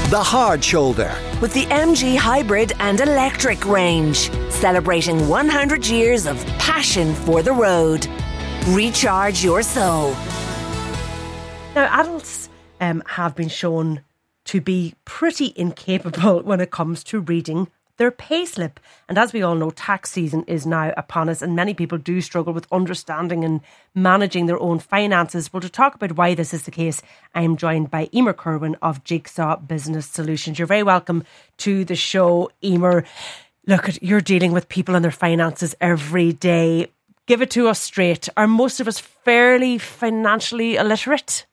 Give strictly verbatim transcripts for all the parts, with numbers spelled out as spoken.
The Hard Shoulder. With the M G Hybrid and Electric range. Celebrating one hundred years of passion for the road. Recharge your soul. Now, adults um, have been shown to be pretty incapable when it comes to reading their payslip. And as we all know, tax season is now upon us, and many people do struggle with understanding and managing their own finances. Well, to talk about why this is the case, I am joined by Emer Kerwin of Jigsaw Business Solutions. You're very welcome to the show, Emer. Look, you're dealing with people and their finances every day. Give it to us straight. Are most of us fairly financially illiterate?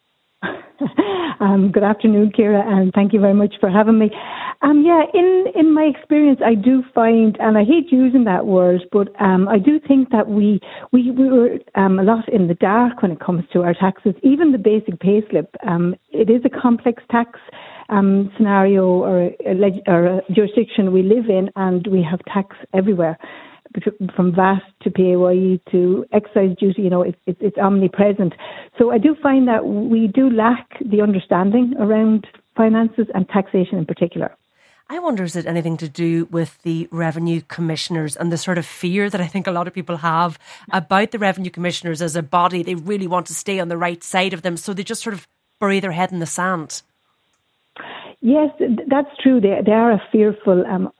Um, good afternoon, Ciara, and thank you very much for having me. Um, yeah, in, in my experience, I do find, and I hate using that word, but um, I do think that we we, we were um, a lot in the dark when it comes to our taxes. Even the basic payslip, um, it is a complex tax um, scenario or a, leg- or a jurisdiction we live in, and we have tax everywhere. From V A T to P A Y E to excise duty, you know, it's, it's, it's omnipresent. So I do find that we do lack the understanding around finances and taxation in particular. I wonder, is it anything to do with the revenue commissioners and the sort of fear that I think a lot of people have about the revenue commissioners as a body? They really want to stay on the right side of them, so they just sort of bury their head in the sand. Yes, that's true. They they are a fearful. Um,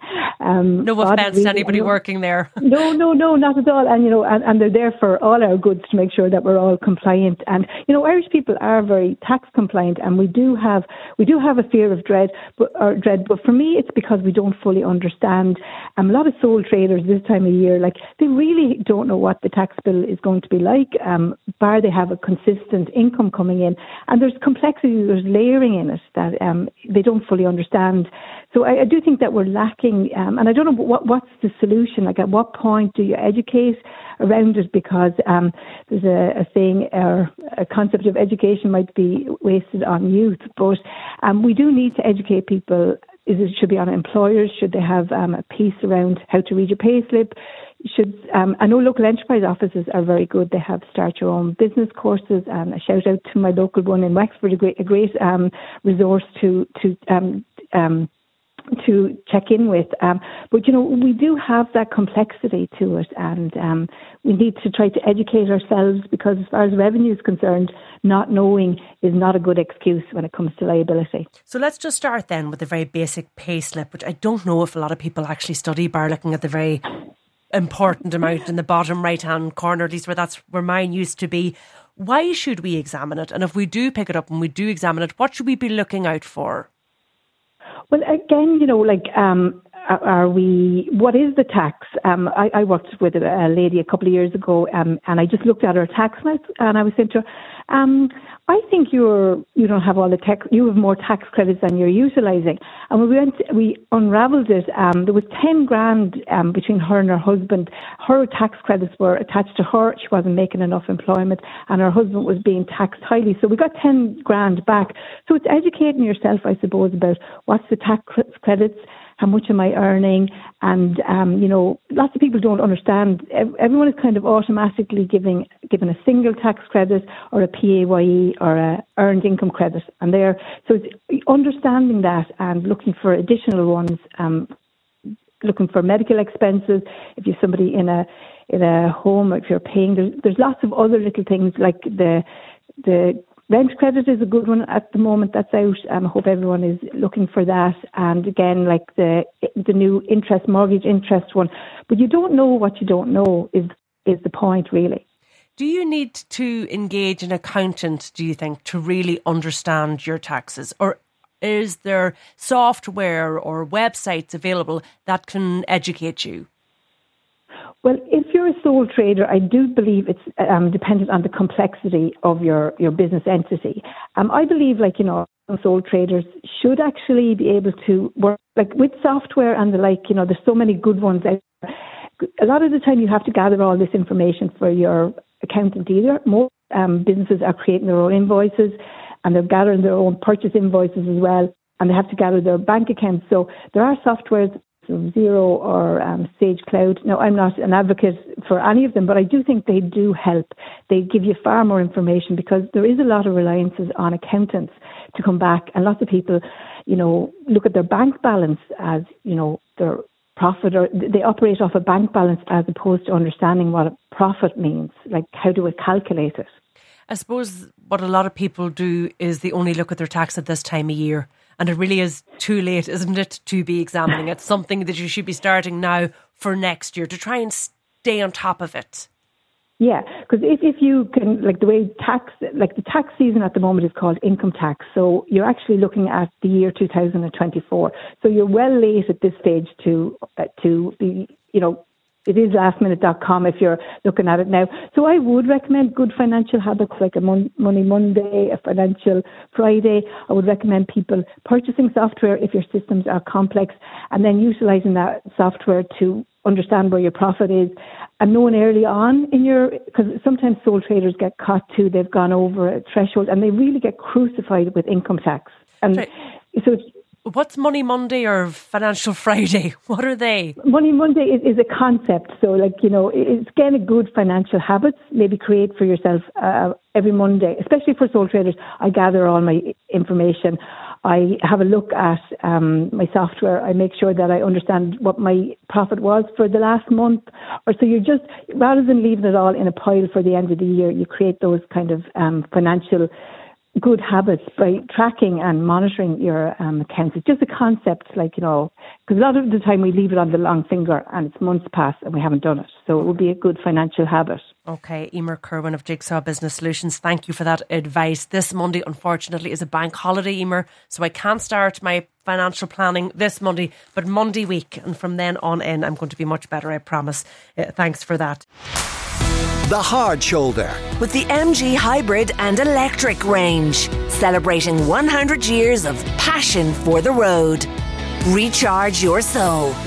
um, no offence really, to anybody working there. no, no, no, not at all. And you know, and, and they're there for all our goods to make sure that we're all compliant. And you know, Irish people are very tax compliant, and we do have we do have a fear of dread, but or dread. But for me, it's because we don't fully understand. Um, a lot of sole traders this time of year, like they really don't know what the tax bill is going to be like. Um, bar they have a consistent income coming in, and there's complexity, there's layering in it that um. they don't fully understand. So I, I do think that we're lacking, um, and I don't know what what's the solution. Like, at what point do you educate around it? Because um, there's a, a saying, or a concept of education might be wasted on youth. But um, we do need to educate people. Is it should be on employers? Should they have um, a piece around how to read your payslip? Should um, I know local enterprise offices are very good. They have start your own business courses, and a shout out to my local one in Wexford, a great, a great um, resource to to um, um, to check in with. Um, but you know, we do have that complexity to it, and um, we need to try to educate ourselves, because as far as revenue is concerned, not knowing is not a good excuse when it comes to liability. So let's just start then with the very basic pay slip, which I don't know if a lot of people actually study, bar looking at the very important amount in the bottom right hand corner, at least where that's where mine used to be. Why should we examine it? And if we do pick it up and we do examine it, what should we be looking out for? Well, again, you know, like, um, are we, what is the tax? Um, I, I worked with a lady a couple of years ago, um, and I just looked at her tax notes, and I was saying to her, um, I think you're, you don't have all the tax, you have more tax credits than you're utilising. And when we went, we unravelled it, um, there was ten grand um, between her and her husband. Her tax credits were attached to her, she wasn't making enough employment, and her husband was being taxed highly. So we got ten grand back. So it's educating yourself, I suppose, about what's the tax credits, how much am I earning? And, um, you know, lots of people don't understand. Everyone is kind of automatically giving given a single tax credit or a P A Y E or a earned income credit. And they're, so it's understanding that and looking for additional ones, um, looking for medical expenses. If you're somebody in a in a home, if you're paying, there's, there's lots of other little things like the the rent credit is a good one at the moment that's out. Um, I hope everyone is looking for that. And again, like the the new interest, mortgage interest one. But you don't know what you don't know is is the point, really. Do you need to engage an accountant, do you think, to really understand your taxes? Or is there software or websites available that can educate you? Well, if you're a sole trader, I do believe it's um, dependent on the complexity of your, your business entity. Um, I believe, like, you know, sole traders should actually be able to work, like, with software and the like, you know, there's so many good ones out there. A lot of the time you have to gather all this information for your accountant either. Most um, businesses are creating their own invoices, and they're gathering their own purchase invoices as well, and they have to gather their bank accounts. So there are softwares Xero or um, Sage Cloud. Now, I'm not an advocate for any of them, but I do think they do help. They give you far more information because there is a lot of reliances on accountants to come back, and lots of people, you know, look at their bank balance as, you know, their profit, or they operate off a bank balance as opposed to understanding what a profit means, like how do we calculate it. I suppose what a lot of people do is they only look at their tax at this time of year, and it really is too late, isn't it, to be examining it? Something that you should be starting now for next year to try and stay on top of it. Yeah, because if, if you can, like the way tax, like the tax season at the moment is called income tax. So you're actually looking at the year two thousand twenty-four. So you're well late at this stage to, uh, to be, you know, it is last minute dot com if you're looking at it now. So I would recommend good financial habits like a Mon- Money Monday, a Financial Friday. I would recommend people purchasing software if your systems are complex, and then utilising that software to understand where your profit is, and knowing early on in your, because sometimes sole traders get caught too, they've gone over a threshold and they really get crucified with income tax. And right. so it's, what's Money Monday or Financial Friday? What are they? Money Monday is, is a concept. So, like, you know, it's again a good financial habits. Maybe create for yourself uh, every Monday, especially for sole traders. I gather all my information. I have a look at um, my software. I make sure that I understand what my profit was for the last month. Or so you're just, rather than leaving it all in a pile for the end of the year, you create those kind of um, financial good habits by tracking and monitoring your um, accounts. It's just a concept, like, you know, because a lot of the time we leave it on the long finger and it's months past and we haven't done it. So it would be a good financial habit. Okay, Emer Kerwin of Jigsaw Business Solutions, thank you for that advice. This Monday, unfortunately, is a bank holiday, Emer, so I can't start my financial planning this Monday, but Monday week, and from then on in, I'm going to be much better, I promise. Uh, thanks for that. The Hard Shoulder. With the M G Hybrid and Electric range, celebrating one hundred years of passion for the road. Recharge your soul